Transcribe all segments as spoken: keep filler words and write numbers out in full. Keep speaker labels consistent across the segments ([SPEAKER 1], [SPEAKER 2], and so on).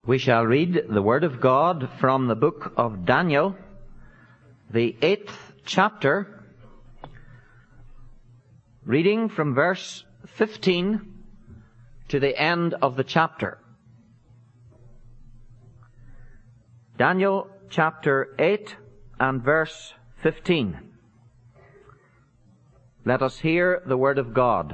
[SPEAKER 1] We shall read the Word of God from the book of Daniel, the eighth chapter, reading from verse fifteen to the end of the chapter. Daniel chapter eight and verse fifteen. Let us hear the Word of God.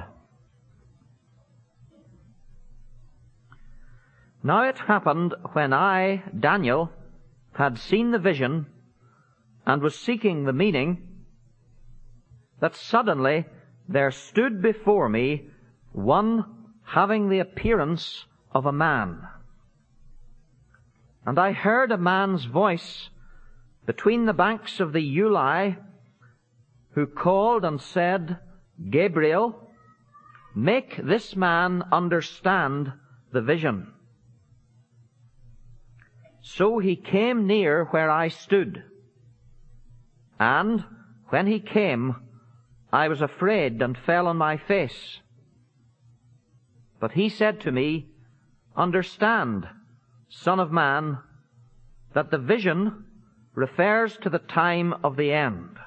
[SPEAKER 1] Now it happened, when I, Daniel, had seen the vision and was seeking the meaning, that suddenly there stood before me one having the appearance of a man. And I heard a man's voice between the banks of the Ulai, who called and said, Gabriel, make this man understand the vision. So he came near where I stood, and when he came, I was afraid and fell on my face. But he said to me, Understand, Son of man, that the vision refers to the time of the end.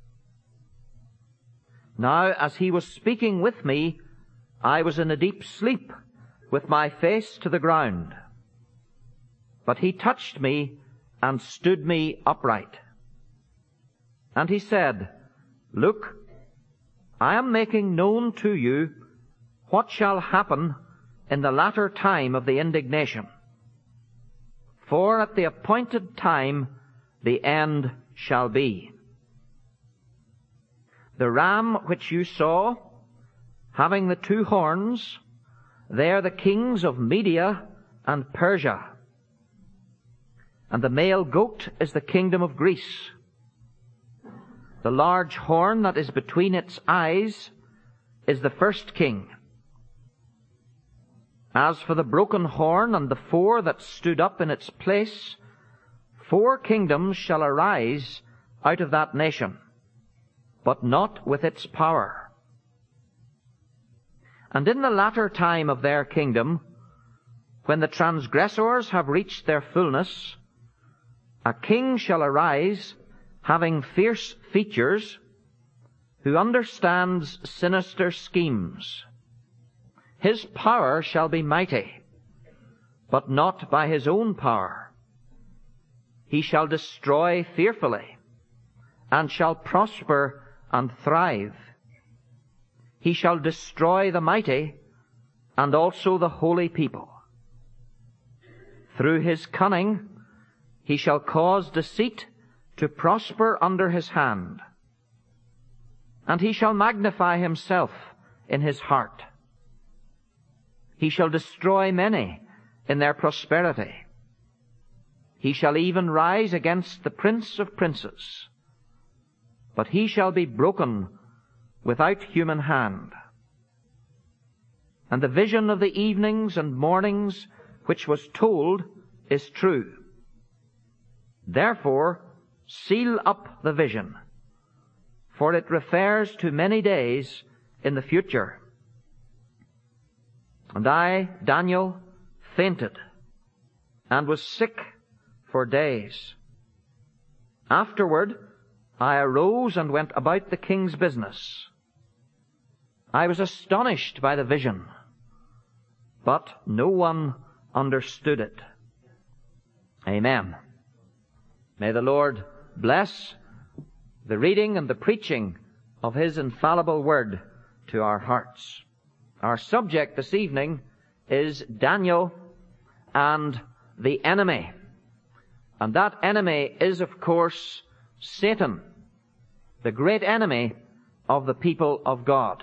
[SPEAKER 1] Now, as he was speaking with me, I was in a deep sleep, with my face to the ground. But he touched me and stood me upright. And he said, Look, I am making known to you what shall happen in the latter time of the indignation. For at the appointed time the end shall be. The ram which you saw, having the two horns, they are the kings of Media and Persia. And the male goat is the kingdom of Greece. The large horn that is between its eyes is the first king. As for the broken horn and the four that stood up in its place, four kingdoms shall arise out of that nation, but not with its power. And in the latter time of their kingdom, when the transgressors have reached their fullness, a king shall arise, having fierce features, who understands sinister schemes. His power shall be mighty, but not by his own power. He shall destroy fearfully, and shall prosper and thrive. He shall destroy the mighty, and also the holy people. Through his cunning he shall cause deceit to prosper under his hand, and he shall magnify himself in his heart. He shall destroy many in their prosperity. He shall even rise against the prince of princes, but he shall be broken without human hand. And the vision of the evenings and mornings which was told is true. Therefore, seal up the vision, for it refers to many days in the future. And I, Daniel, fainted and was sick for days. Afterward, I arose and went about the king's business. I was astonished by the vision, but no one understood it. Amen. May the Lord bless the reading and the preaching of His infallible word to our hearts. Our subject this evening is Daniel and the enemy. And that enemy is, of course, Satan, the great enemy of the people of God.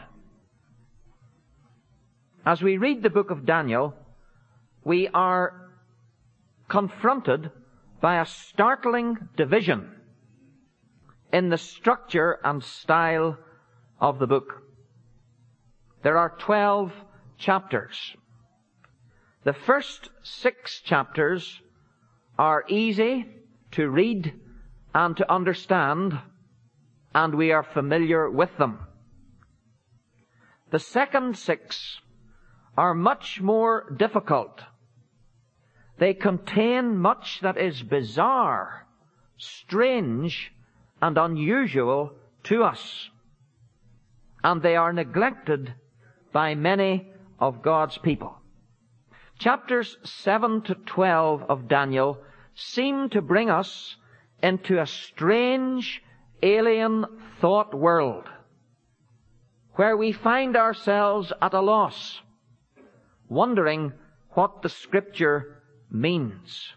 [SPEAKER 1] As we read the book of Daniel, we are confronted by a startling division in the structure and style of the book. There are twelve chapters. The first six chapters are easy to read and to understand, and we are familiar with them. The second six are much more difficult. They contain much that is bizarre, strange, and unusual to us. And they are neglected by many of God's people. Chapters seven to twelve of Daniel seem to bring us into a strange, alien thought world, where we find ourselves at a loss, wondering what the Scripture means.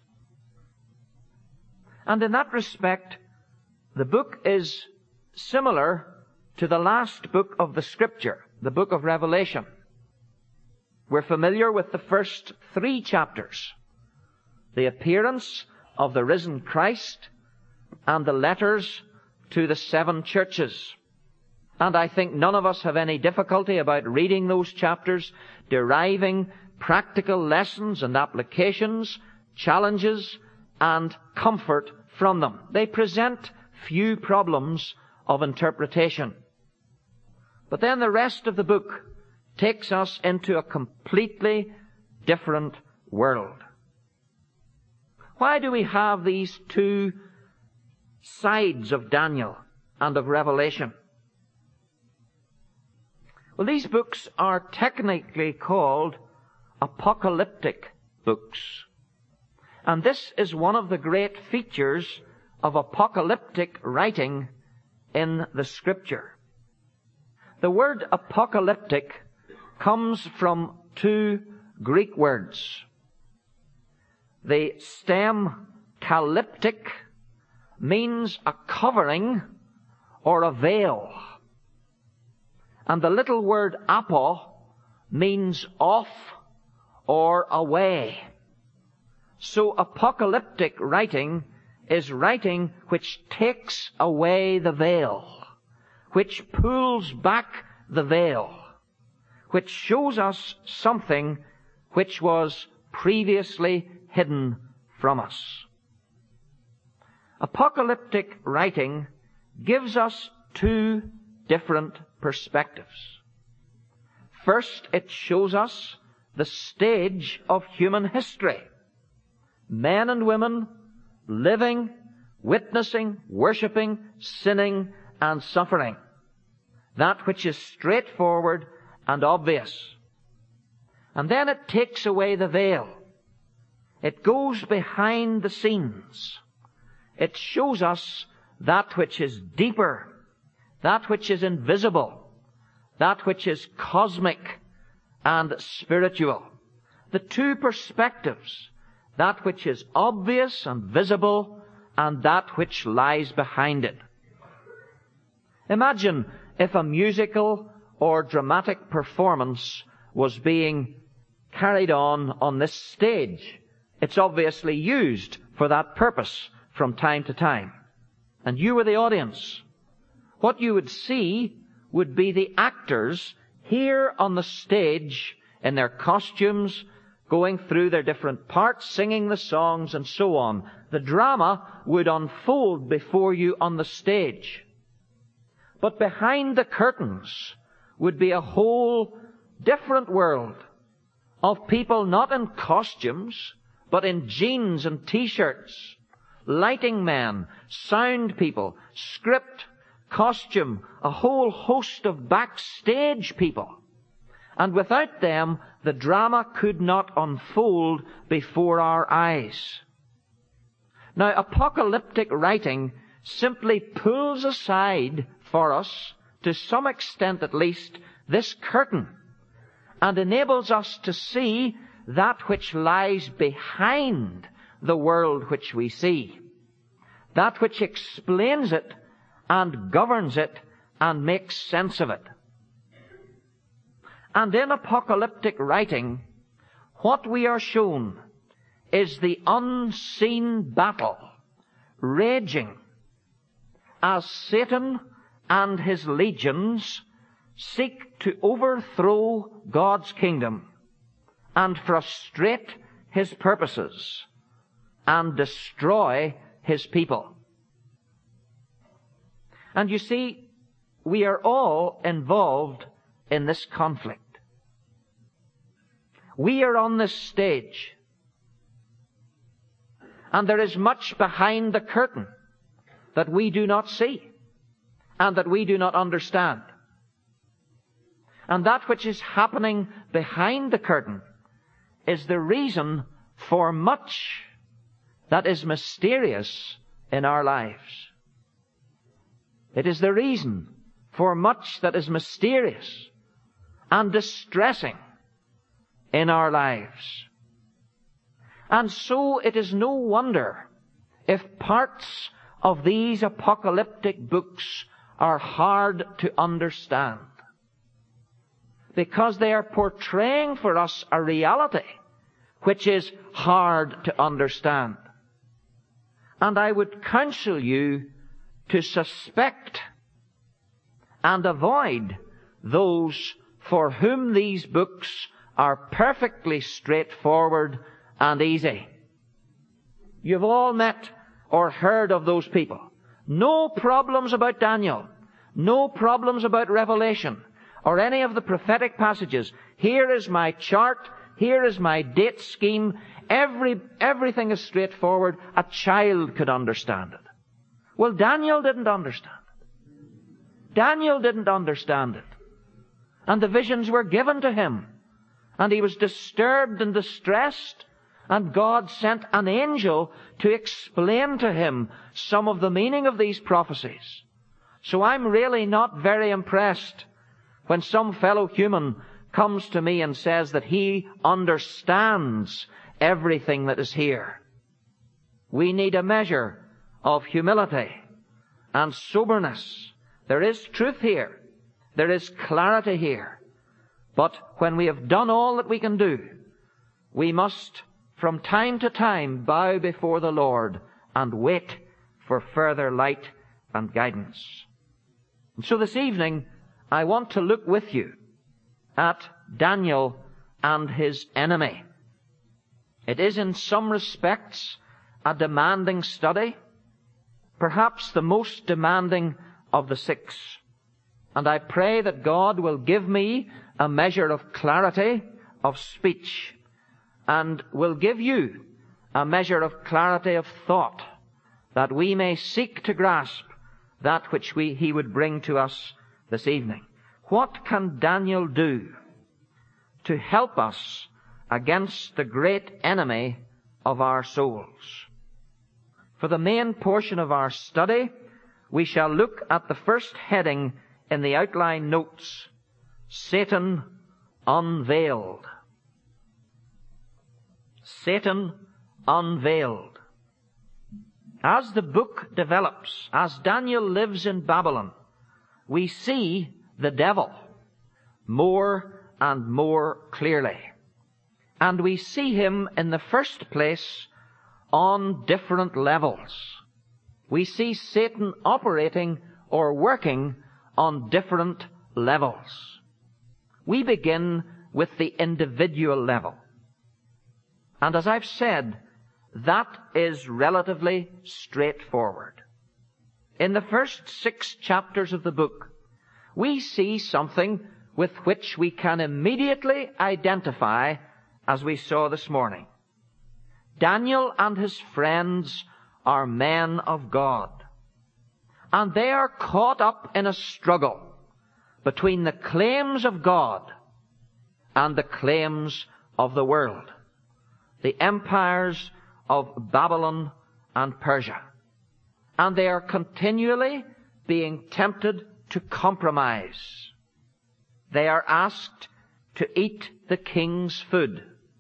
[SPEAKER 1] And in that respect, the book is similar to the last book of the Scripture, the book of Revelation. We're familiar with the first three chapters, the appearance of the risen Christ and the letters to the seven churches. And I think none of us have any difficulty about reading those chapters, deriving practical lessons and applications, challenges, and comfort from them. They present few problems of interpretation. But then the rest of the book takes us into a completely different world. Why do we have these two sides of Daniel and of Revelation? Well, these books are technically called apocalyptic books. And this is one of the great features of apocalyptic writing in the Scripture. The word apocalyptic comes from two Greek words. The stem kalyptic means a covering or a veil. And the little word apo means off or away. So apocalyptic writing is writing which takes away the veil, which pulls back the veil, which shows us something which was previously hidden from us. Apocalyptic writing gives us two different perspectives. First, it shows us the stage of human history. Men and women living, witnessing, worshipping, sinning, and suffering. That which is straightforward and obvious. And then it takes away the veil. It goes behind the scenes. It shows us that which is deeper, that which is invisible, that which is cosmic and spiritual. The two perspectives, that which is obvious and visible, and that which lies behind it. Imagine if a musical or dramatic performance was being carried on on this stage. It's obviously used for that purpose from time to time. And you were the audience. What you would see would be the actors here on the stage in their costumes, going through their different parts, singing the songs and so on. The drama would unfold before you on the stage. But behind the curtains would be a whole different world of people not in costumes, but in jeans and t-shirts, lighting men, sound people, script, costume, a whole host of backstage people. And without them, the drama could not unfold before our eyes. Now, apocalyptic writing simply pulls aside for us, to some extent at least, this curtain, and enables us to see that which lies behind the world which we see, that which explains it and governs it and makes sense of it. And in apocalyptic writing, what we are shown is the unseen battle raging as Satan and his legions seek to overthrow God's kingdom and frustrate his purposes and destroy his people. And you see, we are all involved in this conflict. We are on this stage. And there is much behind the curtain that we do not see and that we do not understand. And that which is happening behind the curtain is the reason for much that is mysterious in our lives. It is the reason for much that is mysterious and distressing in our lives. And so it is no wonder if parts of these apocalyptic books are hard to understand, because they are portraying for us a reality which is hard to understand. And I would counsel you to suspect and avoid those for whom these books are perfectly straightforward and easy. You've all met or heard of those people. No problems about Daniel. No problems about Revelation or any of the prophetic passages. Here is my chart. Here is my date scheme. Every, everything is straightforward. A child could understand it. Well, Daniel didn't understand it. Daniel didn't understand it. And the visions were given to him. And he was disturbed and distressed. And God sent an angel to explain to him some of the meaning of these prophecies. So I'm really not very impressed when some fellow human comes to me and says that he understands everything that is here. We need a measure of humility and soberness. There is truth here. There is clarity here. But when we have done all that we can do, we must from time to time bow before the Lord and wait for further light and guidance. And so this evening, I want to look with you at Daniel and his enemy. It is in some respects a demanding study, perhaps the most demanding of the six. And I pray that God will give me a measure of clarity of speech and will give you a measure of clarity of thought, that we may seek to grasp that which we, he would bring to us this evening. What can Daniel do to help us against the great enemy of our souls? For the main portion of our study, we shall look at the first heading in the outline notes, Satan Unveiled. Satan Unveiled. As the book develops, as Daniel lives in Babylon, we see the devil more and more clearly. And we see him in the first place on different levels. We see Satan operating or working on different levels. We begin with the individual level. And as I've said, that is relatively straightforward. In the first six chapters of the book, we see something with which we can immediately identify, as we saw this morning. Daniel and his friends are men of God, and they are caught up in a struggle between the claims of God and the claims of the world, the empires of Babylon and Persia. And they are continually being tempted to compromise. They are asked to eat the king's food.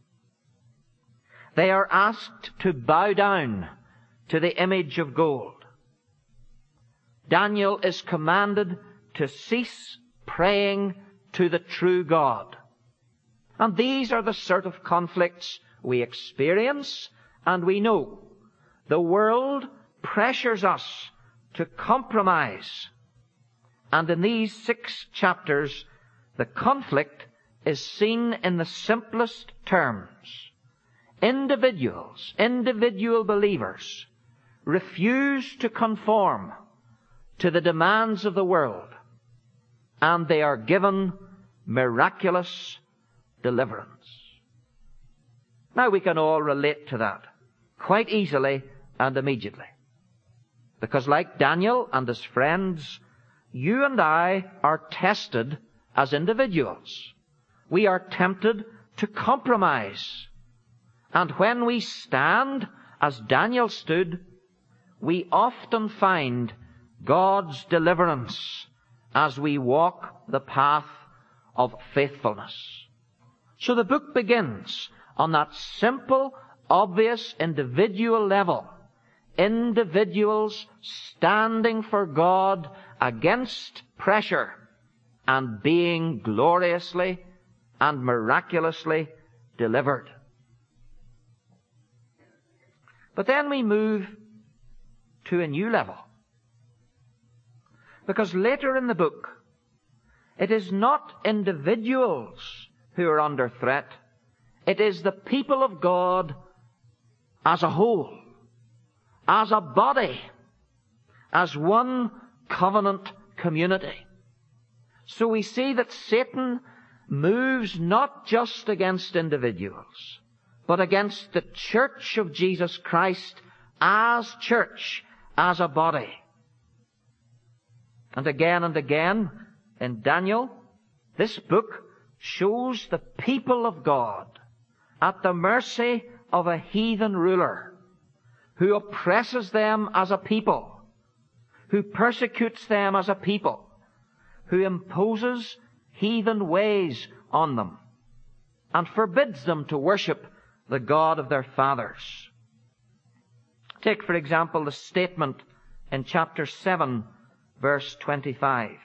[SPEAKER 1] They are asked to bow down to the image of gold. Daniel is commanded to cease praying to the true God. And these are the sort of conflicts we experience and we know. The world pressures us to compromise. And in these six chapters, the conflict is seen in the simplest terms. Individuals, individual believers, refuse to conform to the demands of the world, and they are given miraculous deliverance. Now we can all relate to that. quite easily and immediately. Because like Daniel and his friends, you and I are tested as individuals. We are tempted to compromise. And when we stand, as Daniel stood, we often find God's deliverance as we walk the path of faithfulness. So the book begins on that simple, obvious, individual level. Individuals standing for God against pressure and being gloriously and miraculously delivered. But then we move to a new level. Because later in the book, it is not individuals who are under threat. It is the people of God as a whole, as a body, as one covenant community. So we see that Satan moves not just against individuals, but against the church of Jesus Christ as church, as a body. And again and again in Daniel, this book shows the people of God at the mercy of a heathen ruler who oppresses them as a people, who persecutes them as a people, who imposes heathen ways on them and forbids them to worship the God of their fathers. Take, for example, the statement in chapter seven, verse twenty-five.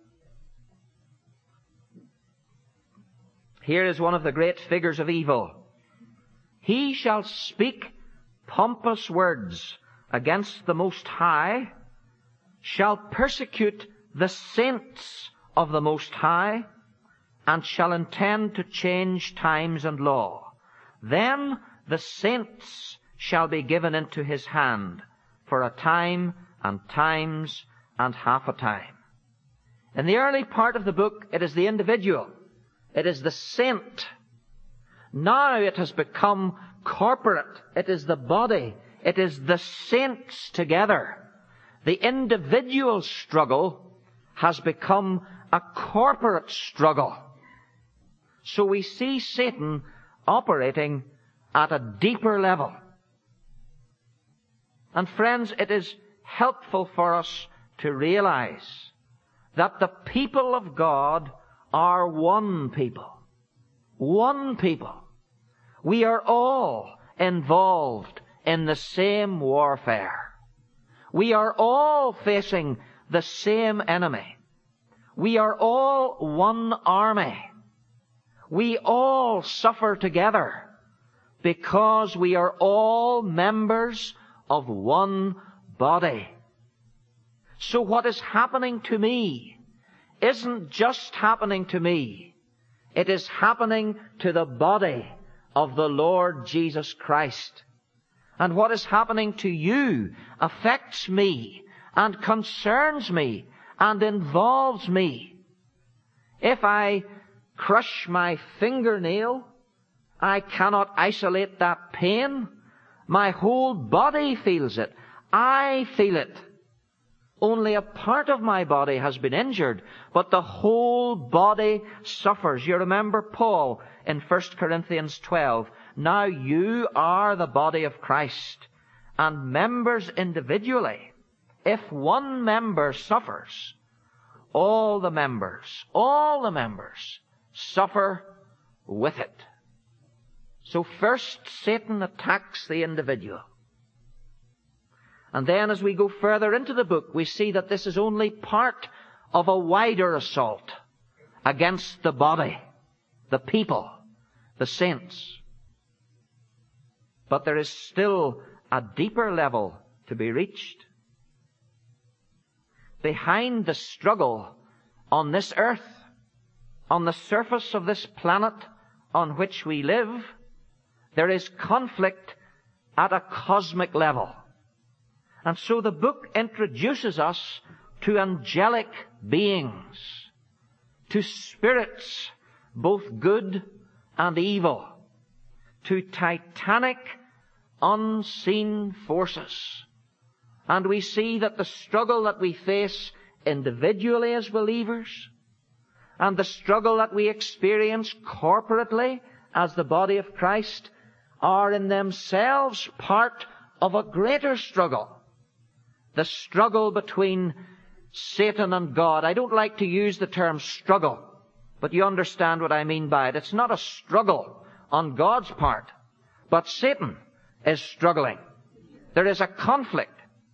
[SPEAKER 1] Here is one of the great figures of evil. He shall speak pompous words against the Most High, shall persecute the saints of the Most High, and shall intend to change times and law. Then the saints shall be given into his hand for a time and times and half a time. In the early part of the book, it is the individual. It is the saint. Now it has become corporate. It is the body. It is the saints together. The individual struggle has become a corporate struggle. So we see Satan operating at a deeper level. And friends, it is helpful for us to realize that the people of God are one people. One people. We are all involved in the same warfare. We are all facing the same enemy. We are all one army. We all suffer together because we are all members of one body. So what is happening to me isn't just happening to me. It is happening to the body of the Lord Jesus Christ. And what is happening to you affects me and concerns me and involves me. If I crush my fingernail, I cannot isolate that pain. My whole body feels it. I feel it. Only a part of my body has been injured, but the whole body suffers. You remember Paul in First Corinthians twelve. Now you are the body of Christ and members individually. If one member suffers, all the members, all the members suffer with it. So first Satan attacks the individual. And then as we go further into the book, we see that this is only part of a wider assault against the body, the people, the saints. But there is still a deeper level to be reached. Behind the struggle on this earth, on the surface of this planet on which we live, there is conflict at a cosmic level. And so the book introduces us to angelic beings, to spirits, both good and evil, to titanic unseen forces. And we see that the struggle that we face individually as believers, and the struggle that we experience corporately as the body of Christ, are in themselves part of a greater struggle. The struggle between Satan and God. I don't like to use the term struggle, but you understand what I mean by it. It's not a struggle on God's part, but Satan is struggling. There is a conflict.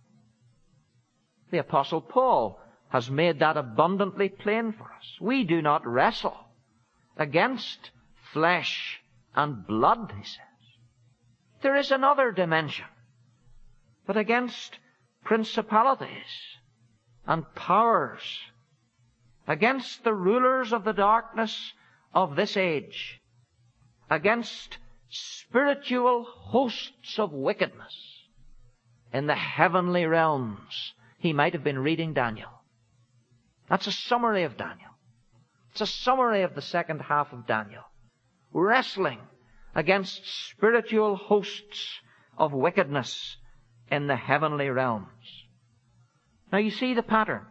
[SPEAKER 1] The Apostle Paul has made that abundantly plain for us. We do not wrestle against flesh and blood, he says. There is another dimension, but against principalities and powers, against the rulers of the darkness of this age, against spiritual hosts of wickedness in the heavenly realms. He might have been reading Daniel. That's a summary of Daniel. It's a summary of the second half of Daniel. Wrestling against spiritual hosts of wickedness in the heavenly realms. Now you see the pattern.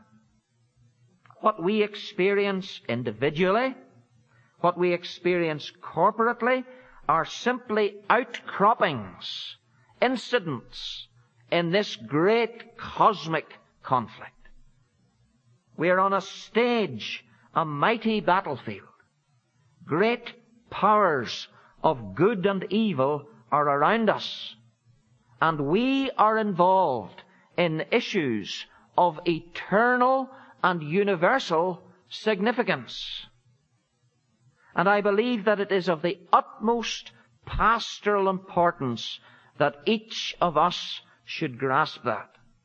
[SPEAKER 1] What we experience individually, what we experience corporately, are simply outcroppings, incidents in this great cosmic conflict. We are on a stage, a mighty battlefield. Great powers of good and evil are around us, and we are involved in issues of eternal and universal significance. And I believe that it is of the utmost pastoral importance that each of us should grasp that.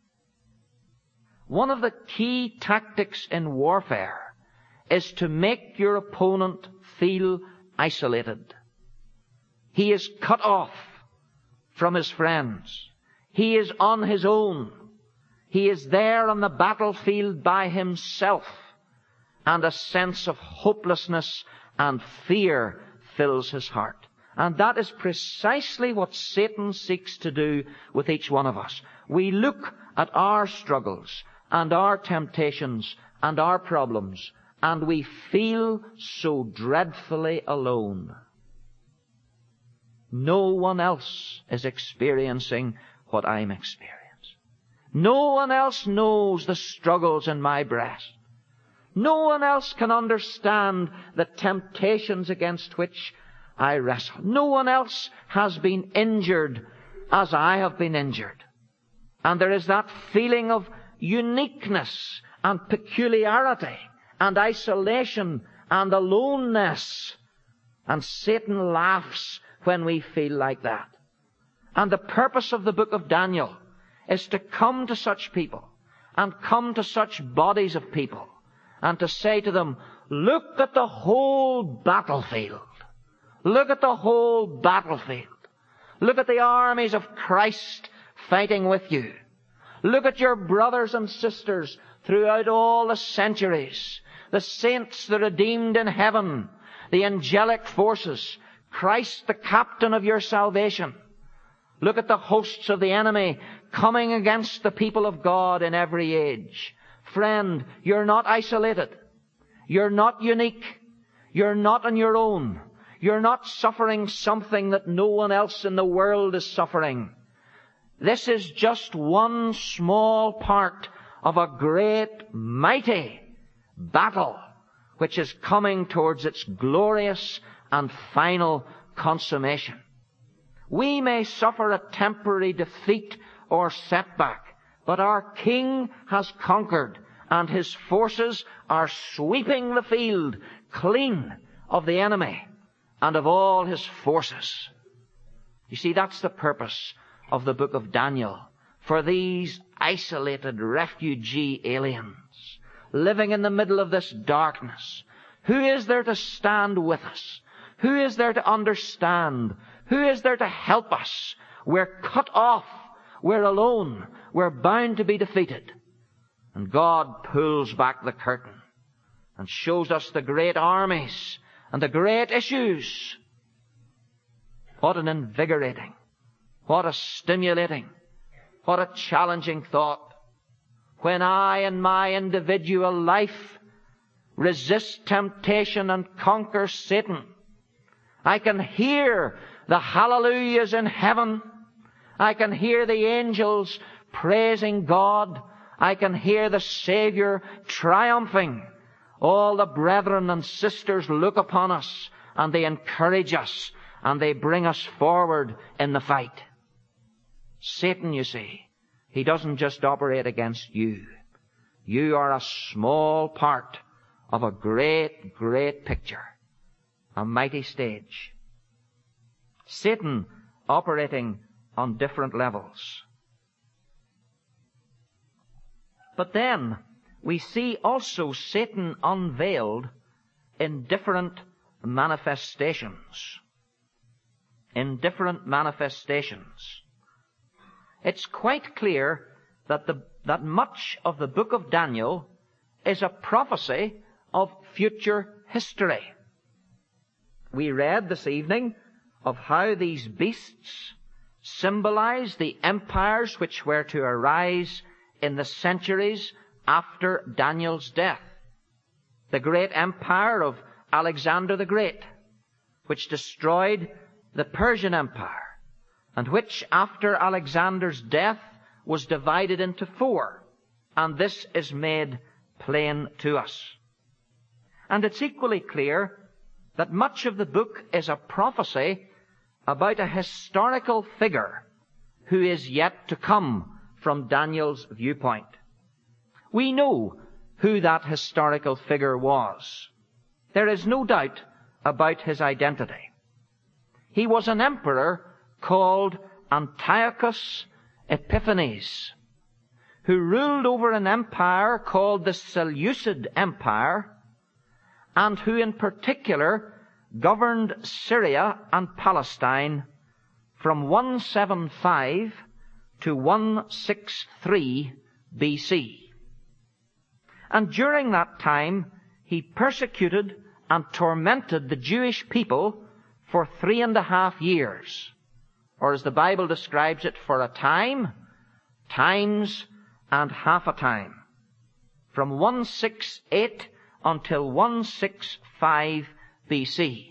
[SPEAKER 1] One of the key tactics in warfare is to make your opponent feel isolated. He is cut off from his friends. He is on his own. He is there on the battlefield by himself, and a sense of hopelessness and fear fills his heart. And that is precisely what Satan seeks to do with each one of us. We look at our struggles and our temptations and our problems, and we feel so dreadfully alone. No one else is experiencing what I'm experiencing. No one else knows the struggles in my breast. No one else can understand the temptations against which I wrestle. No one else has been injured as I have been injured. And there is that feeling of uniqueness and peculiarity and isolation and aloneness. And Satan laughs when we feel like that. And the purpose of the book of Daniel is to come to such people and come to such bodies of people and to say to them, look at the whole battlefield. Look at the whole battlefield. Look at the armies of Christ fighting with you. Look at your brothers and sisters throughout all the centuries, the saints, the redeemed in heaven, the angelic forces, Christ the captain of your salvation. Look at the hosts of the enemy coming against the people of God in every age. Friend, you're not isolated. You're not unique. You're not on your own. You're not suffering something that no one else in the world is suffering. This is just one small part of a great, mighty battle which is coming towards its glorious and final consummation. We may suffer a temporary defeat or setback, but our King has conquered, and his forces are sweeping the field clean of the enemy and of all his forces. You see, that's the purpose of the book of Daniel. For these isolated refugee aliens living in the middle of this darkness, who is there to stand with us? Who is there to understand? Who is there to help us? We're cut off. We're alone. We're bound to be defeated. And God pulls back the curtain and shows us the great armies and the great issues. What an invigorating, What a stimulating, what a challenging thought. When I in my individual life resist temptation and conquer Satan, I can hear the hallelujahs in heaven. I can hear the angels praising God. I can hear the Savior triumphing. All the brethren and sisters look upon us and they encourage us and they bring us forward in the fight. Satan, you see, he doesn't just operate against you. You are a small part of a great, great picture, a mighty stage. Satan operating on different levels. But then we see also Satan unveiled in different manifestations. In different manifestations. It's quite clear that the, that much of the book of Daniel is a prophecy of future history. We read this evening of how these beasts symbolize the empires which were to arise in the centuries after Daniel's death. The great empire of Alexander the Great, which destroyed the Persian Empire, and which, after Alexander's death, was divided into four. And this is made plain to us. And it's equally clear that much of the book is a prophecy about a historical figure who is yet to come from Daniel's viewpoint. We know who that historical figure was. There is no doubt about his identity. He was an emperor called Antiochus Epiphanes, who ruled over an empire called the Seleucid Empire, and who in particular governed Syria and Palestine from one seventy-five to one sixty-three B C. And during that time, he persecuted and tormented the Jewish people for three and a half years. Or as the Bible describes it, for a time, times, and half a time. From one sixty-eight until one sixty-five B C.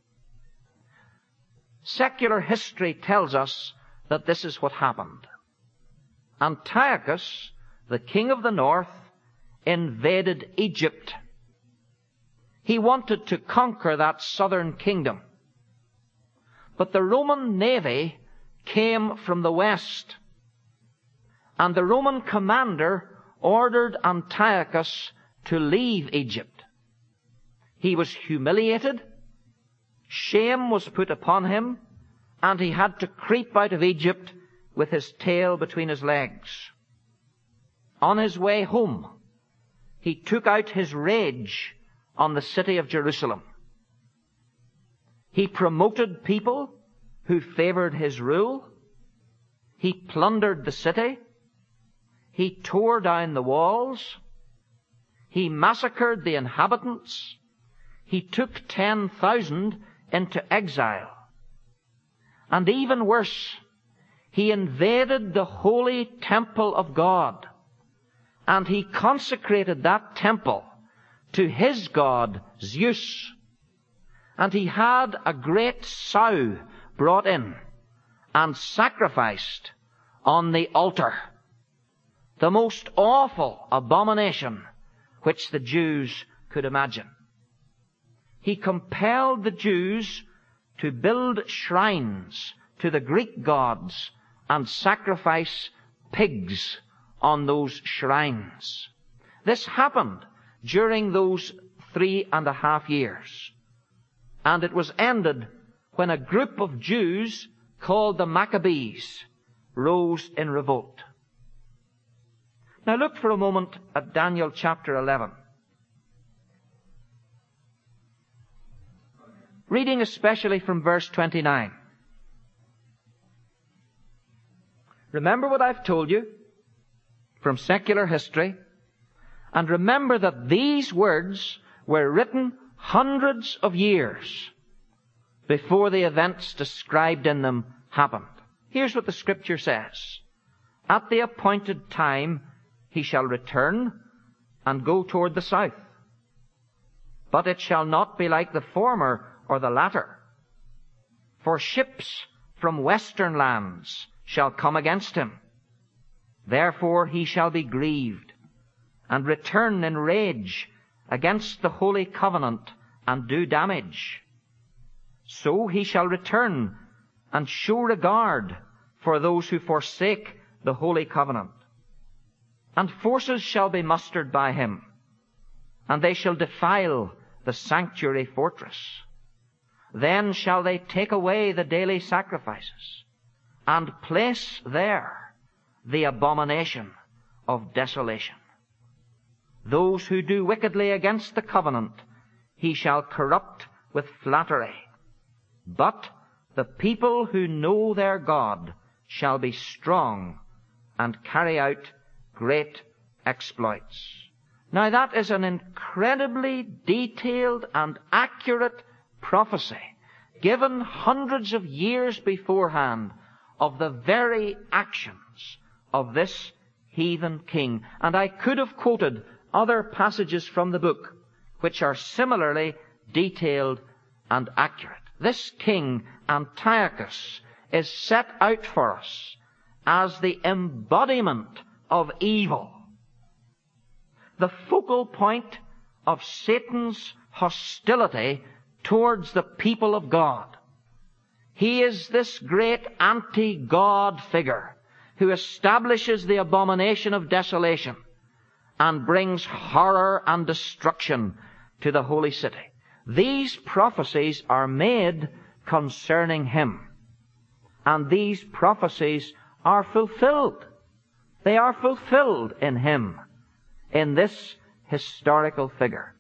[SPEAKER 1] Secular history tells us that this is what happened. Antiochus, the king of the north, invaded Egypt. He wanted to conquer that southern kingdom. But the Roman navy came from the west, and the Roman commander ordered Antiochus to leave Egypt. He was humiliated, shame was put upon him, and he had to creep out of Egypt with his tail between his legs. On his way home, he took out his rage on the city of Jerusalem. He promoted people who favored his rule. He plundered the city. He tore down the walls. He massacred the inhabitants. He took ten thousand into exile. And even worse, he invaded the holy temple of God, and he consecrated that temple to his god, Zeus. And he had a great sow brought in and sacrificed on the altar. The most awful abomination which the Jews could imagine. He compelled the Jews to build shrines to the Greek gods and sacrifice pigs on those shrines. This happened during those three and a half years. And it was ended when a group of Jews called the Maccabees rose in revolt. Now look for a moment at Daniel chapter eleven. Reading especially from verse twenty-nine. Remember what I've told you from secular history, and remember that these words were written hundreds of years before the events described in them happened. Here's what the Scripture says. At the appointed time he shall return and go toward the south. But it shall not be like the former or the latter. For ships from western lands shall come against him. Therefore he shall be grieved, and return in rage against the holy covenant, and do damage. So he shall return and show regard for those who forsake the holy covenant. And forces shall be mustered by him, and they shall defile the sanctuary fortress. Then shall they take away the daily sacrifices, and place there the abomination of desolation. Those who do wickedly against the covenant he shall corrupt with flattery. But the people who know their God shall be strong and carry out great exploits. Now that is an incredibly detailed and accurate prophecy given hundreds of years beforehand of the very actions of this heathen king. And I could have quoted other passages from the book which are similarly detailed and accurate. This king, Antiochus, is set out for us as the embodiment of evil, the focal point of Satan's hostility towards the people of God. He is this great anti-God figure who establishes the abomination of desolation and brings horror and destruction to the holy city. These prophecies are made concerning him, and these prophecies are fulfilled. They are fulfilled in him, in this historical figure.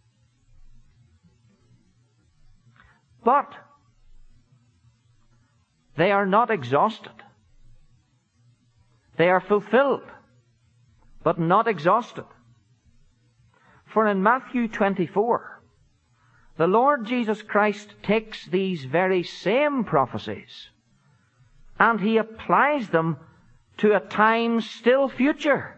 [SPEAKER 1] But they are not exhausted. They are fulfilled, but not exhausted. For in Matthew twenty-four, the Lord Jesus Christ takes these very same prophecies and he applies them to a time still future,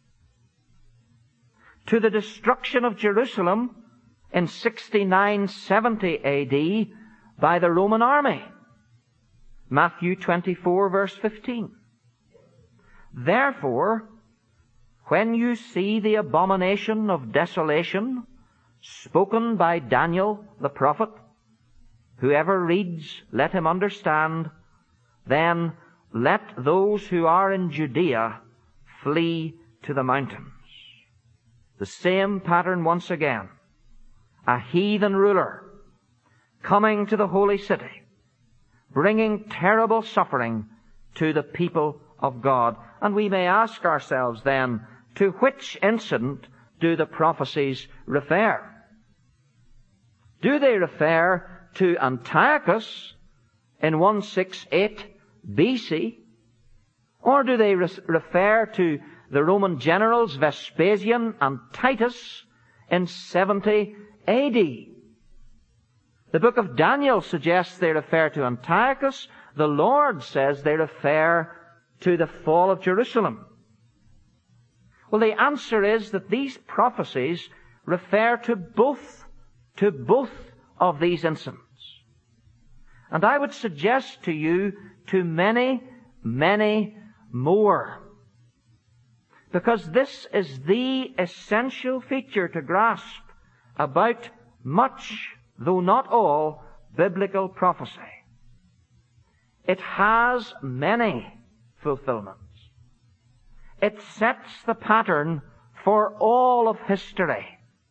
[SPEAKER 1] to the destruction of Jerusalem in sixty-nine seventy A D by the Roman army. Matthew twenty-four verse fifteen. Therefore, when you see the abomination of desolation spoken by Daniel the prophet, whoever reads, let him understand, then let those who are in Judea flee to the mountains. The same pattern once again. A heathen ruler coming to the holy city, bringing terrible suffering to the people of God. And we may ask ourselves then, to which incident do the prophecies refer? Do they refer to Antiochus in one sixty-eight B C? Or do they re- refer to the Roman generals Vespasian and Titus in seventy A D? The book of Daniel suggests they refer to Antiochus. The Lord says they refer to the fall of Jerusalem. Well, the answer is that these prophecies refer to both, to both of these incidents. And I would suggest to you to many, many more. Because this is the essential feature to grasp about much, though not all, biblical prophecy. It has many fulfillments. It sets the pattern for all of history.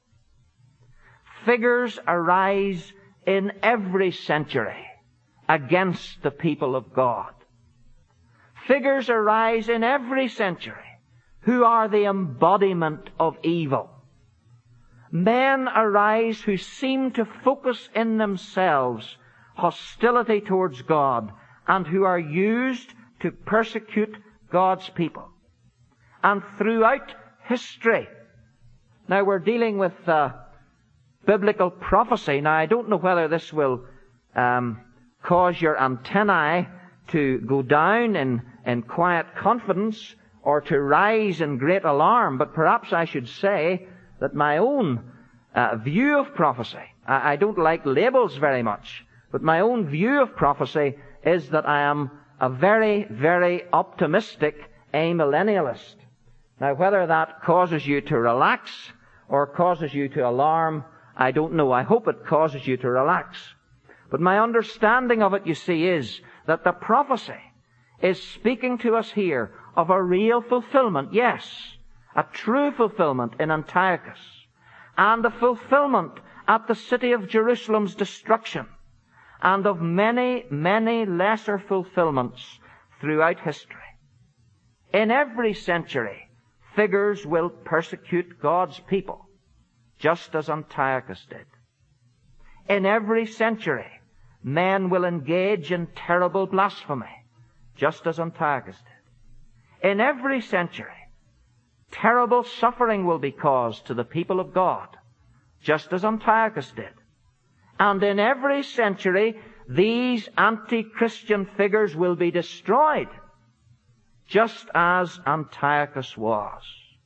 [SPEAKER 1] Figures arise in every century against the people of God. Figures arise in every century who are the embodiment of evil. Men arise who seem to focus in themselves hostility towards God and who are used to persecute God's people. And throughout history, now we're dealing with uh, biblical prophecy. Now I don't know whether this will um, cause your antennae to go down in, in quiet confidence or to rise in great alarm, but perhaps I should say that my own uh, view of prophecy, I, I don't like labels very much, but my own view of prophecy is that I am a very, very optimistic amillennialist. Now, whether that causes you to relax or causes you to alarm, I don't know. I hope it causes you to relax. But my understanding of it, you see, is that the prophecy is speaking to us here of a real fulfillment, yes, a true fulfillment in Antiochus, and a fulfillment at the city of Jerusalem's destruction, and of many, many lesser fulfillments throughout history. In every century, figures will persecute God's people, just as Antiochus did. In every century, men will engage in terrible blasphemy, just as Antiochus did. In every century, terrible suffering will be caused to the people of God, just as Antiochus did. And in every century, these anti-Christian figures will be destroyed, just as Antiochus was.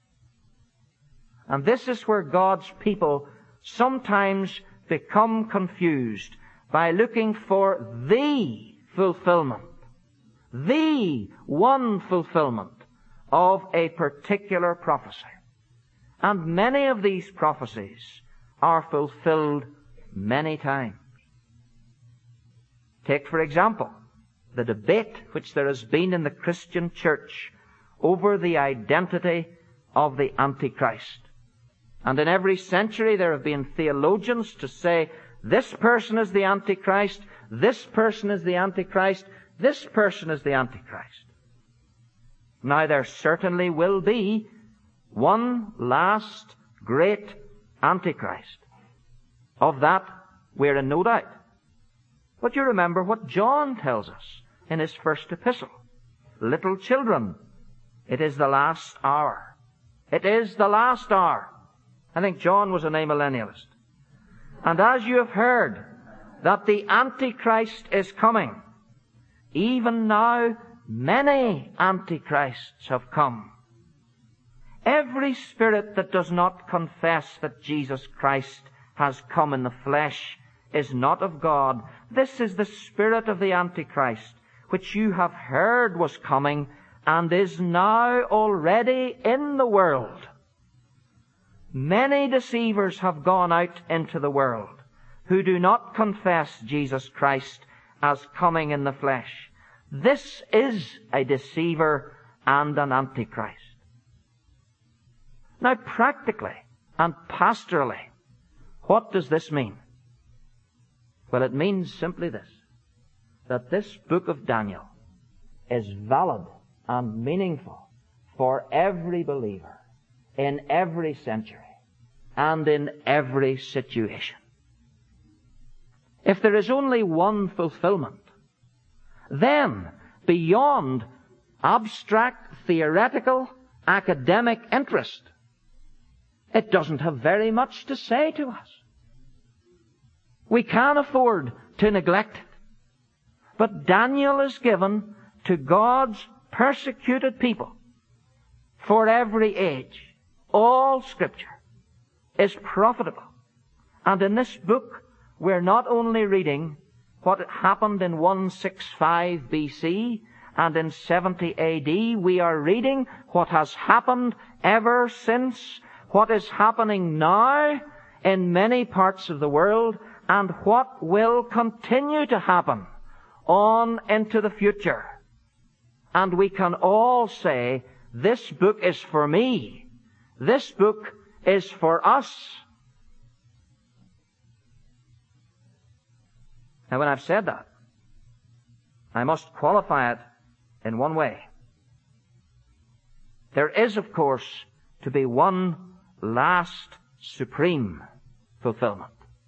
[SPEAKER 1] And this is where God's people sometimes become confused by looking for the fulfillment, the one fulfillment of a particular prophecy. And many of these prophecies are fulfilled many times. Take, for example, the debate which there has been in the Christian church over the identity of the Antichrist. And in every century there have been theologians to say, this person is the Antichrist, this person is the Antichrist, this person is the Antichrist. Now there certainly will be one last great Antichrist. Of that we're in no doubt. But you remember what John tells us in his first epistle. Little children, it is the last hour. It is the last hour. I think John was an amillennialist. And as you have heard that the Antichrist is coming, even now many Antichrists have come. Every spirit that does not confess that Jesus Christ has come in the flesh is not of God. This is the spirit of the Antichrist, which you have heard was coming and is now already in the world. Many deceivers have gone out into the world who do not confess Jesus Christ as coming in the flesh. This is a deceiver and an Antichrist. Now, practically and pastorally, what does this mean? Well, it means simply this, that this book of Daniel is valid and meaningful for every believer in every century and in every situation. If there is only one fulfillment, then beyond abstract, theoretical, academic interest, it doesn't have very much to say to us. We can't afford to neglect it. But Daniel is given to God's persecuted people for every age. All Scripture is profitable. And in this book, we're not only reading what happened in one sixty-five B C and in seventy A D, we are reading what has happened ever since, what is happening now in many parts of the world, and what will continue to happen on into the future. And we can all say, this book is for me. This book is for us. Now, when I've said that, I must qualify it in one way. There is, of course, to be one last supreme fulfillment.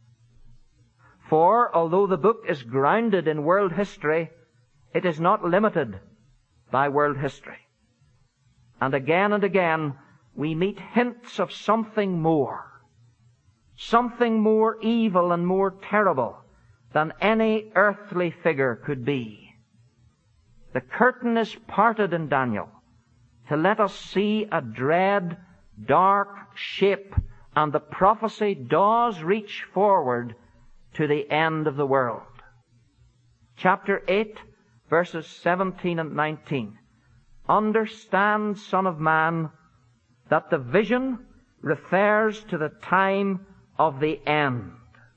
[SPEAKER 1] For, although the book is grounded in world history, it is not limited by world history. And again and again, we meet hints of something more. Something more evil and more terrible than any earthly figure could be. the curtain is parted in Daniel to let us see a dread, dark shape, and the prophecy does reach forward to the end of the world. Chapter eight, verses seventeen and nineteen. Understand, Son of Man, that the vision refers to the time of the end.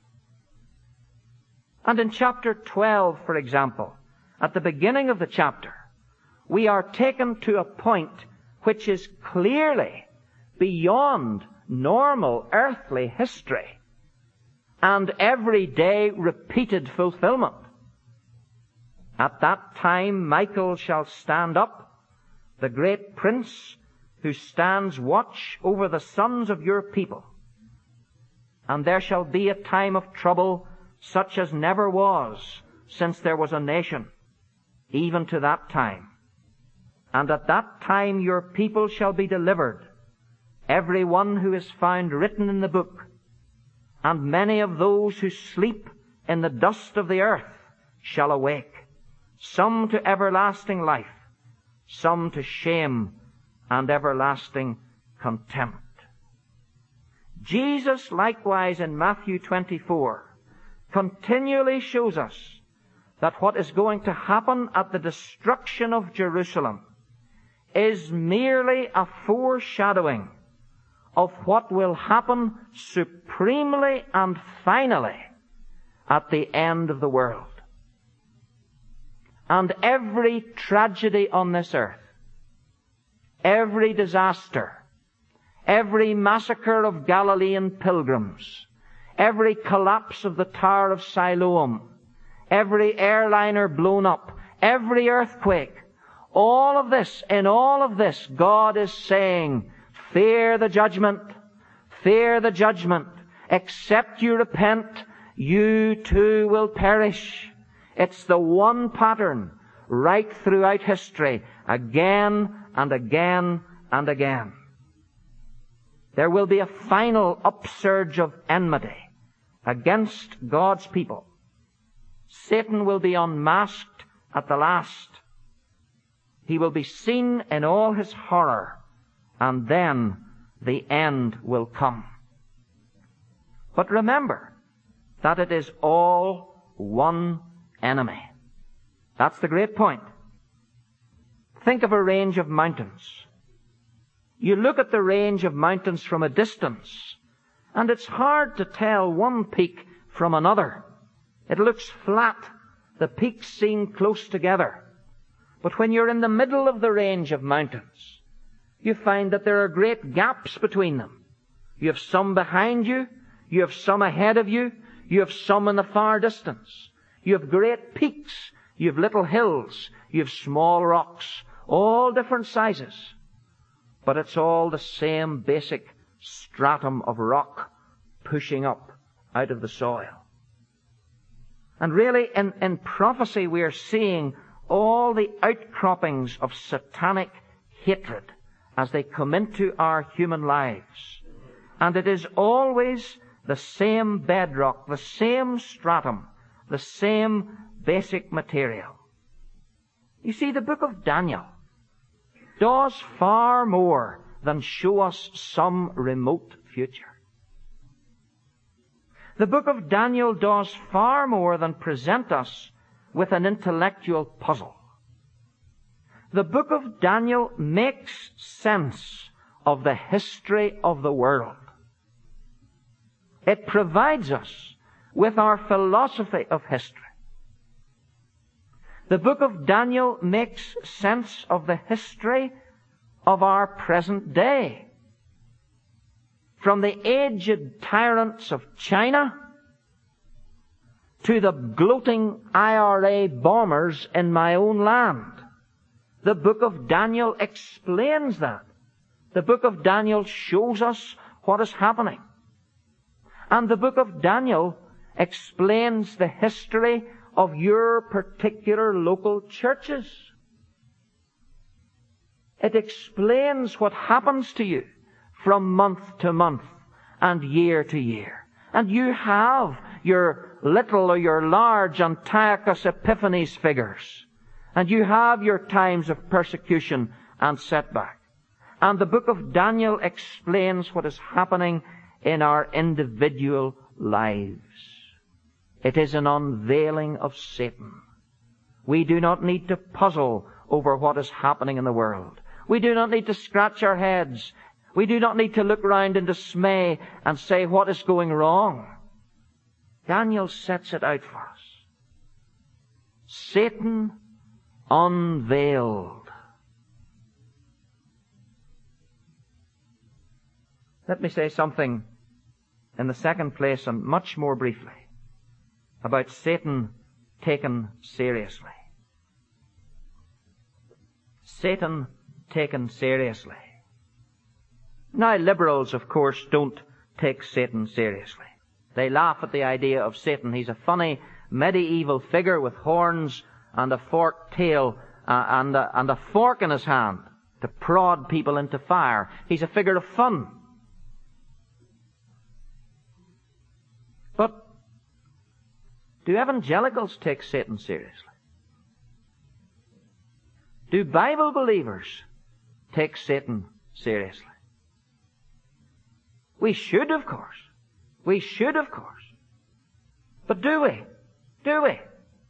[SPEAKER 1] And in chapter twelve, for example, at the beginning of the chapter, we are taken to a point which is clearly beyond normal earthly history and everyday repeated fulfillment. At that time Michael shall stand up, the great prince who stands watch over the sons of your people. And there shall be a time of trouble such as never was since there was a nation, even to that time. And at that time your people shall be delivered, every one who is found written in the book. And many of those who sleep in the dust of the earth shall awake, some to everlasting life, some to shame and everlasting contempt. Jesus likewise in Matthew twenty-four continually shows us that what is going to happen at the destruction of Jerusalem is merely a foreshadowing of what will happen supremely and finally at the end of the world. And every tragedy on this earth, every disaster, every massacre of Galilean pilgrims, every collapse of the Tower of Siloam, every airliner blown up, every earthquake, all of this, in all of this, God is saying, fear the judgment, fear the judgment. Except you repent, you too will perish. It's the one pattern right throughout history, again and again and again. There will be a final upsurge of enmity against God's people. Satan will be unmasked at the last. He will be seen in all his horror, and then the end will come. But remember that it is all one enemy. That's the great point. Think of a range of mountains. You look at the range of mountains from a distance, and it's hard to tell one peak from another. It looks flat. The peaks seem close together. But when you're in the middle of the range of mountains, you find that there are great gaps between them. You have some behind you, you have some ahead of you, you have some in the far distance. You have great peaks, you have little hills, you have small rocks, all different sizes. But it's all the same basic stratum of rock pushing up out of the soil. And really, in, in prophecy, we are seeing all the outcroppings of satanic hatred as they come into our human lives. And it is always the same bedrock, the same stratum, the same basic material. You see, the book of Daniel does far more than show us some remote future. The book of Daniel does far more than present us with an intellectual puzzle. The book of Daniel makes sense of the history of the world. It provides us with our philosophy of history. The book of Daniel makes sense of the history of our present day. From the aged tyrants of China to the gloating I R A bombers in my own land. The book of Daniel explains that. The book of Daniel shows us what is happening. And the book of Daniel explains the history of your particular local churches. It explains what happens to you from month to month and year to year. And you have your little or your large Antiochus Epiphanes figures. And you have your times of persecution and setback. And the book of Daniel explains what is happening in our individual lives. It is an unveiling of Satan. We do not need to puzzle over what is happening in the world. We do not need to scratch our heads. We do not need to look round in dismay and say, what is going wrong? Daniel sets it out for us. Satan unveiled. Let me say something in the second place, and much more briefly, about Satan taken seriously. Satan taken seriously. Now, liberals, of course, don't take Satan seriously. They laugh at the idea of Satan. He's a funny medieval figure with horns and a forked tail uh, and, a, and a fork in his hand to prod people into fire. He's a figure of fun. But do evangelicals take Satan seriously? Do Bible believers take Satan seriously? We should, of course. We should, of course. But do we? Do we?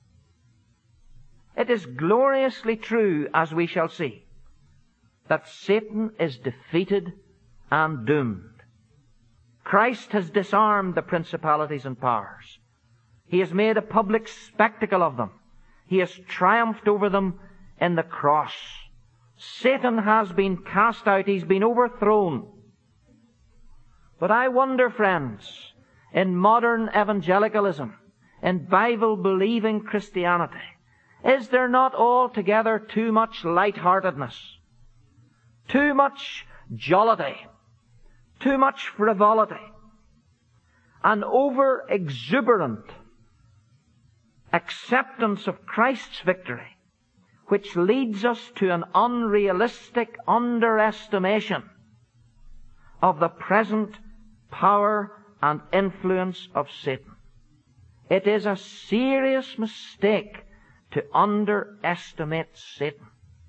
[SPEAKER 1] It is gloriously true, as we shall see, that Satan is defeated and doomed. Christ has disarmed the principalities and powers. He has made a public spectacle of them. He has triumphed over them in the cross. Satan has been cast out. He's been overthrown. But I wonder, friends, in modern evangelicalism, in Bible-believing Christianity, is there not altogether too much lightheartedness, too much jollity, too much frivolity, an over-exuberant acceptance of Christ's victory, which leads us to an unrealistic underestimation of the present power and influence of Satan? It is a serious mistake to underestimate Satan.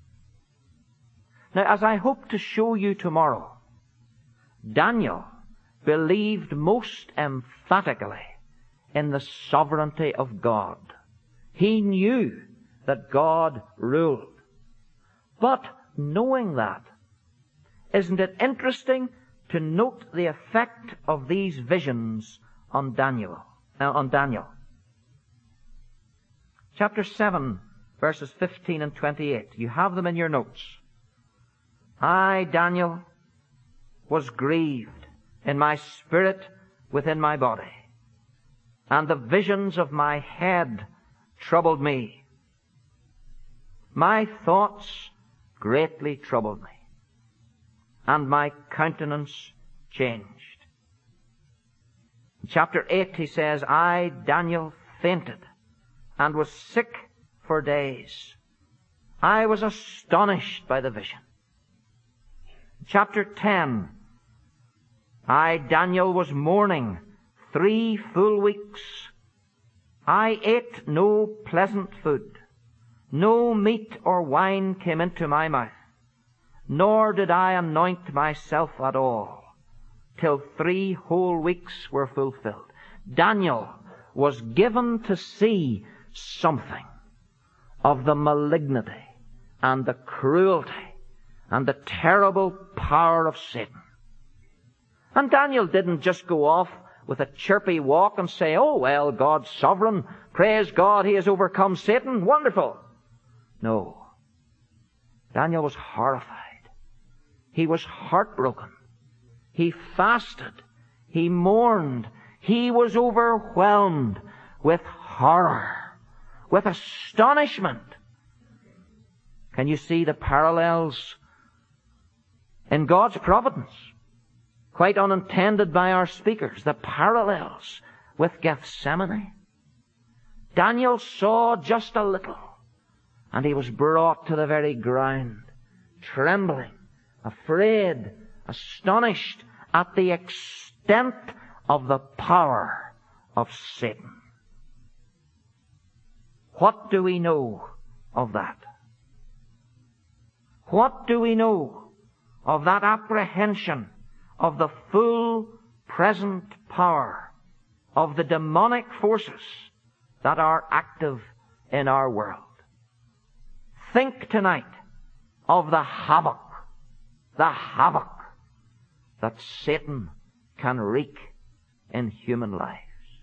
[SPEAKER 1] Now, as I hope to show you tomorrow, Daniel believed most emphatically in the sovereignty of God. He knew that God ruled. But knowing that, isn't it interesting to note the effect of these visions on Daniel? Uh, on Daniel. Chapter seven, verses fifteen and twenty-eight. You have them in your notes. I, Daniel, was grieved in my spirit within my body, and the visions of my head troubled me. My thoughts greatly troubled me, and my countenance changed. In chapter eight, he says, I, Daniel, fainted and was sick for days. I was astonished by the vision. Chapter ten, I, Daniel, was mourning three full weeks. I ate no pleasant food. No meat or wine came into my mouth, nor did I anoint myself at all, till three whole weeks were fulfilled. Daniel was given to see something of the malignity and the cruelty and the terrible power of Satan. And Daniel didn't just go off with a chirpy walk and say, oh, well, God's sovereign. Praise God, He has overcome Satan. Wonderful. No. Daniel was horrified. He was heartbroken. He fasted. He mourned. He was overwhelmed with horror, with astonishment. Can you see the parallels in God's providence? Quite unintended by our speakers, the parallels with Gethsemane. Daniel saw just a little, and he was brought to the very ground, trembling, afraid, astonished at the extent of the power of Satan. What do we know of that? What do we know of that apprehension of the full present power of the demonic forces that are active in our world? Think tonight of the havoc, the havoc that Satan can wreak in human lives.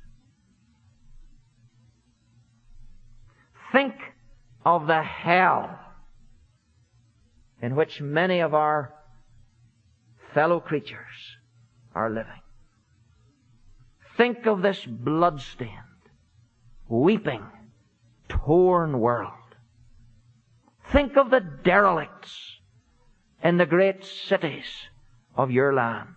[SPEAKER 1] Think of the hell in which many of our fellow creatures are living. Think of this blood-stained, weeping, torn world. Think of the derelicts in the great cities of your land.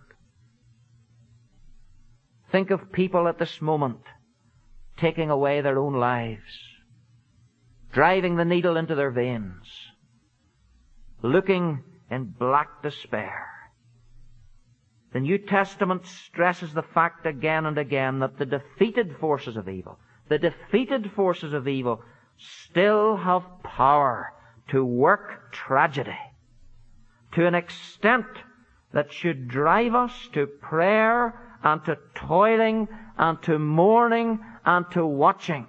[SPEAKER 1] Think of people at this moment taking away their own lives, driving the needle into their veins, looking in black despair. The New Testament stresses the fact again and again that the defeated forces of evil, the defeated forces of evil still have power to work tragedy to an extent that should drive us to prayer and to toiling and to mourning and to watching.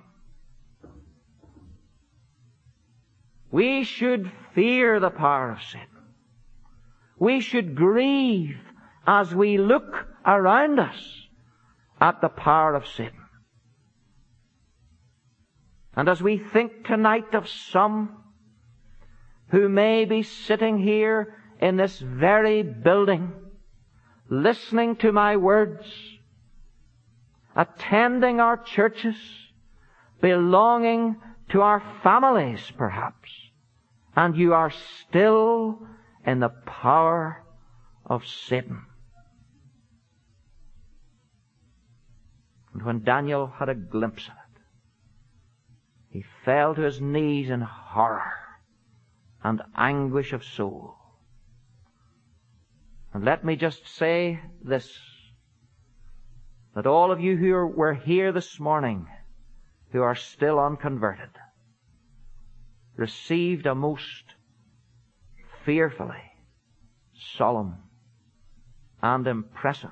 [SPEAKER 1] We should fear the power of Satan. We should grieve as we look around us at the power of Satan. And as we think tonight of some who may be sitting here in this very building, listening to my words, attending our churches, belonging to our families perhaps, and you are still in the power of Satan. And when Daniel had a glimpse of it, he fell to his knees in horror and anguish of soul. And let me just say this, that all of you who are, were here this morning, who are still unconverted, received a most fearfully solemn and impressive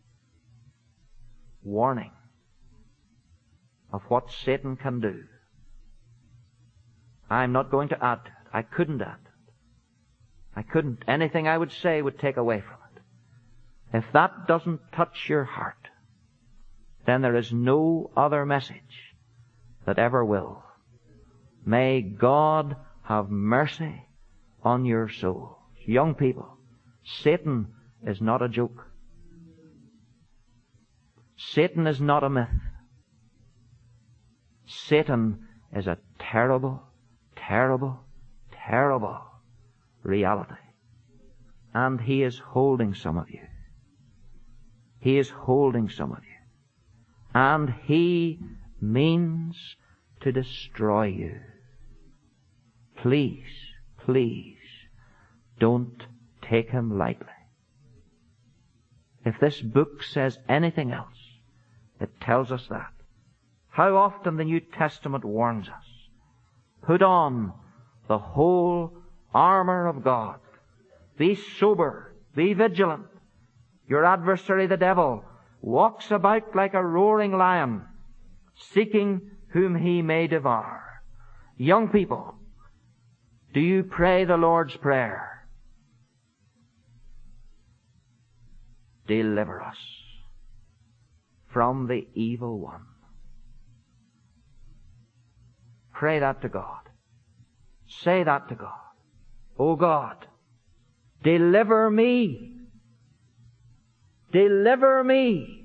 [SPEAKER 1] warning of what Satan can do. I'm not going to add to it. I couldn't add to it. I couldn't. Anything I would say would take away from it. If that doesn't touch your heart, then there is no other message that ever will. May God have mercy on your souls. Young people, Satan is not a joke. Satan is not a myth. Satan is a terrible, terrible, terrible reality. And he is holding some of you. He is holding some of you. And he means to destroy you. Please, please, don't take him lightly. If this book says anything else, it tells us that. How often the New Testament warns us. Put on the whole armor of God. Be sober. Be vigilant. Your adversary, the devil, walks about like a roaring lion, seeking whom he may devour. Young people, do you pray the Lord's Prayer? Deliver us from the evil one. Pray that to God. Say that to God. Oh God, deliver me. Deliver me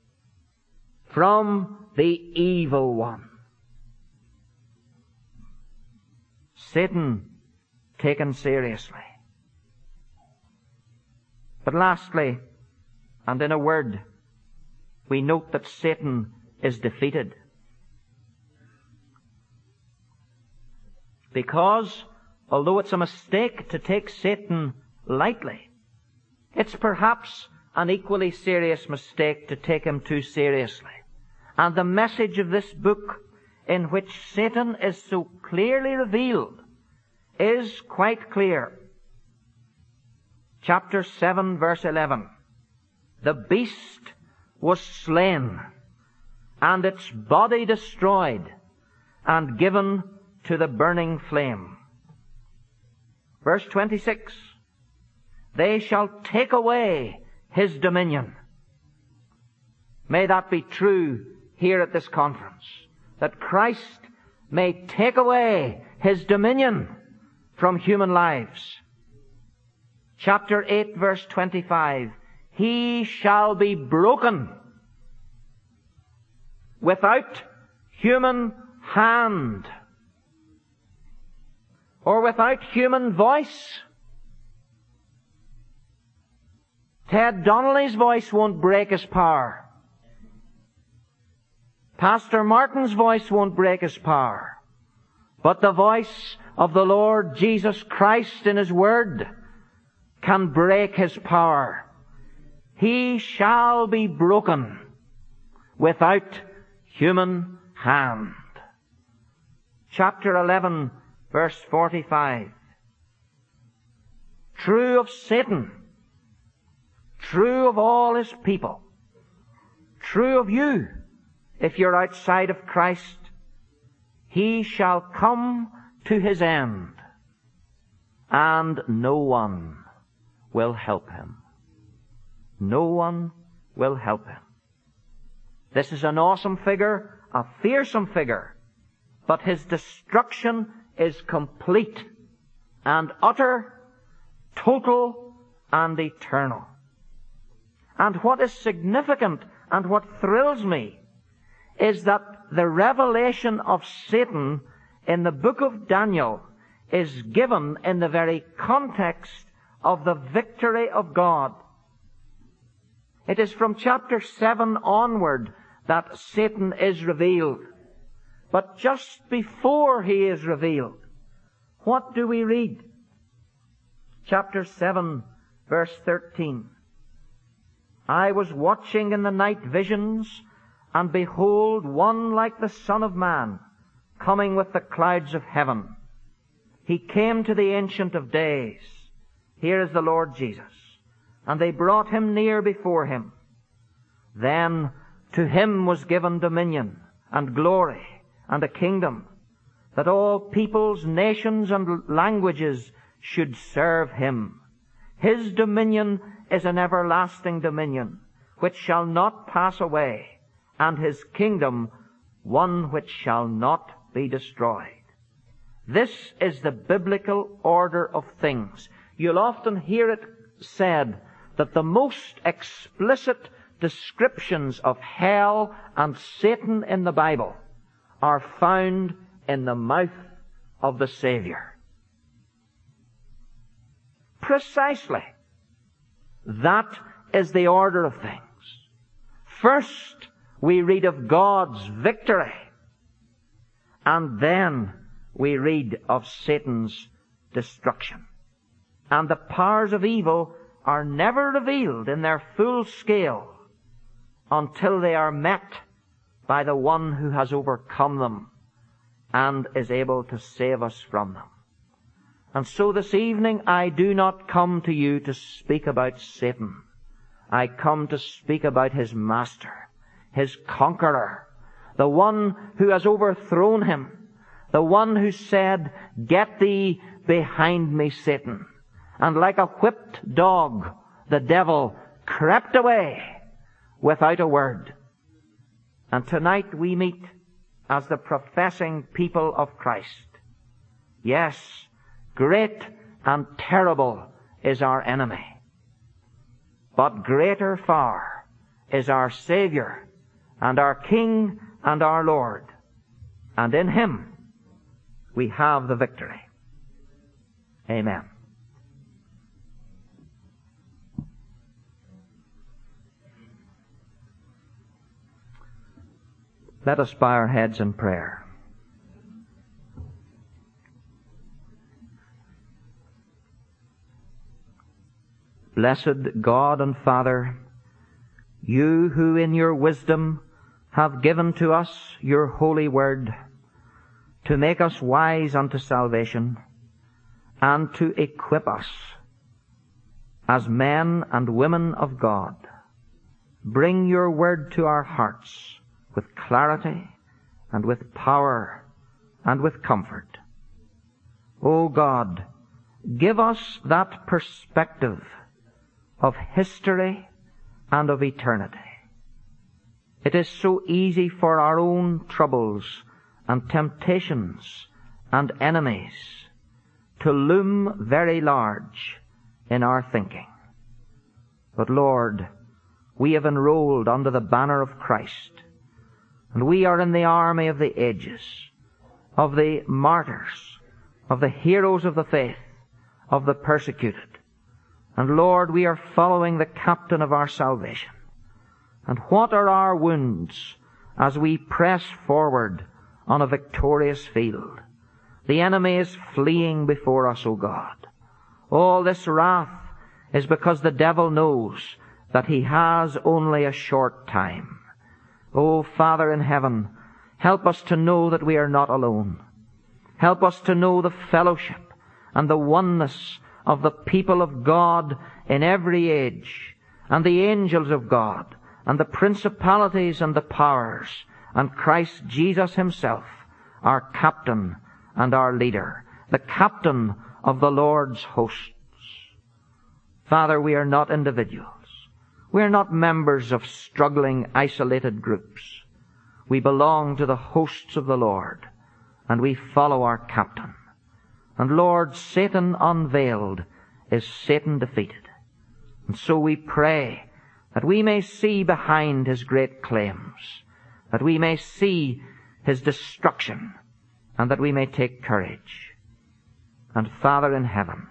[SPEAKER 1] from the evil one. Satan taken seriously. But lastly, and in a word, we note that Satan is defeated. Because, although it's a mistake to take Satan lightly, it's perhaps an equally serious mistake to take him too seriously. And the message of this book in which Satan is so clearly revealed is quite clear. Chapter seven, verse eleven. The beast was slain, and its body destroyed, and given to the burning flame. Verse twenty-six. They shall take away his dominion. May that be true here at this conference, that Christ may take away his dominion from human lives. Chapter eight, verse twenty-five. He shall be broken without human hand or without human voice. Ted Donnelly's voice won't break his power. Pastor Martin's voice won't break his power. But the voice of the Lord Jesus Christ in his word can break his power. He shall be broken without human hand. Chapter eleven, verse forty-five. True of Satan, true of all his people, true of you if you're outside of Christ, he shall come to his end, and no one will help him. No one will help him. This is an awesome figure, a fearsome figure, but his destruction is complete and utter, total and eternal. And what is significant and what thrills me is that the revelation of Satan in the book of Daniel is given in the very context of the victory of God. It is from chapter seven onward that Satan is revealed. But just before he is revealed, what do we read? Chapter seven, verse thirteen. I was watching in the night visions, and behold, one like the Son of Man, coming with the clouds of heaven. He came to the Ancient of Days. Here is the Lord Jesus. And they brought him near before him. Then to him was given dominion and glory and a kingdom, that all peoples, nations, and languages should serve him. His dominion is an everlasting dominion, which shall not pass away, and his kingdom one which shall not be destroyed. This is the biblical order of things. You'll often hear it said that the most explicit descriptions of hell and Satan in the Bible are found in the mouth of the Savior. Precisely. That is the order of things. First, we read of God's victory, and then we read of Satan's destruction. And the powers of evil are never revealed in their full scale until they are met by the one who has overcome them and is able to save us from them. And so this evening I do not come to you to speak about Satan. I come to speak about his master, his conqueror, the one who has overthrown him, the one who said, "Get thee behind me, Satan." And like a whipped dog, the devil crept away without a word. And tonight we meet as the professing people of Christ. Yes, great and terrible is our enemy. But greater far is our Savior and our King and our Lord. And in him we have the victory. Amen. Let us bow our heads in prayer. Blessed God and Father, you who in your wisdom have given to us your holy word, to make us wise unto salvation, and to equip us as men and women of God. Bring your word to our hearts with clarity and with power and with comfort. O God, give us that perspective of history and of eternity. It is so easy for our own troubles and temptations and enemies to loom very large in our thinking. But Lord, we have enrolled under the banner of Christ, and we are in the army of the ages, of the martyrs, of the heroes of the faith, of the persecuted. And Lord, we are following the captain of our salvation. And what are our wounds as we press forward on a victorious field? The enemy is fleeing before us, O God. All this wrath is because the devil knows that he has only a short time. O Father in heaven, help us to know that we are not alone. Help us to know the fellowship and the oneness of the people of God in every age, and the angels of God, and the principalities and the powers, and Christ Jesus himself, our captain and our leader, the captain of the Lord's hosts. Father, we are not individuals. We are not members of struggling, isolated groups. We belong to the hosts of the Lord, and we follow our captain. And Lord, Satan unveiled is Satan defeated. And so we pray that we may see behind his great claims, that we may see his destruction, and that we may take courage. And Father in heaven,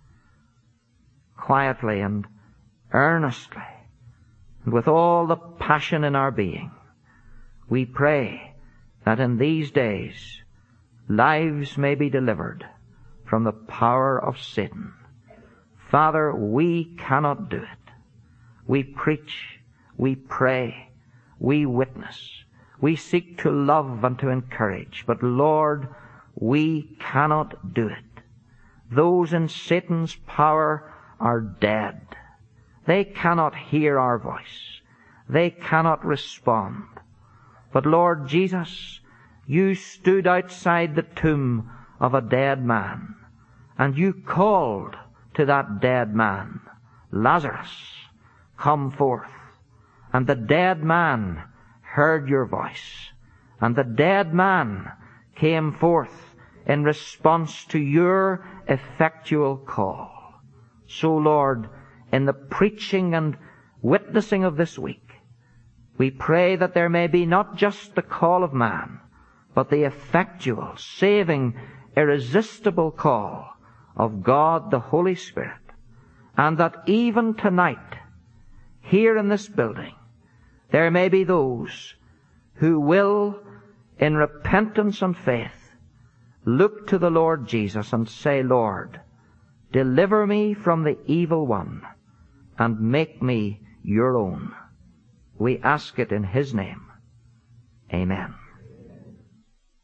[SPEAKER 1] quietly and earnestly, and with all the passion in our being, we pray that in these days lives may be delivered from the power of Satan. Father, we cannot do it. We preach, we pray, we witness, we seek to love and to encourage, but Lord, we cannot do it. Those in Satan's power are dead. They cannot hear our voice. They cannot respond. But Lord Jesus, you stood outside the tomb of a dead man, and you called to that dead man, Lazarus, come forth. And the dead man heard your voice, and the dead man came forth in response to your effectual call. So, Lord, in the preaching and witnessing of this week, we pray that there may be not just the call of man, but the effectual, saving, irresistible call of God the Holy Spirit, and that even tonight, here in this building, there may be those who will, in repentance and faith, look to the Lord Jesus and say, Lord, deliver me from the evil one and make me your own. We ask it in his name. Amen.